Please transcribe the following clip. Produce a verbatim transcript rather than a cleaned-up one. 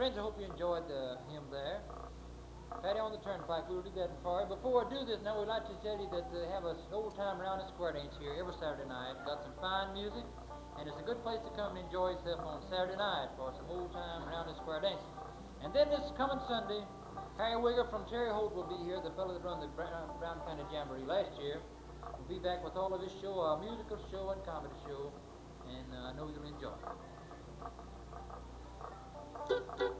Friends, I hope you enjoyed the hymn there. Patty on the Turnpike, we'll do that for you. Before I do this, now we'd like to tell you that they have a old time round and square dance here every Saturday night. Got some fine music, and it's a good place to come and enjoy yourself on Saturday night for some old time round and square dancing. And then this coming Sunday, Harry Wigger from Terre Haute will be here, the fellow that run the Brown County Jamboree last year. We'll be back with all of his show, a musical show and comedy show, and uh, I know you'll enjoy it.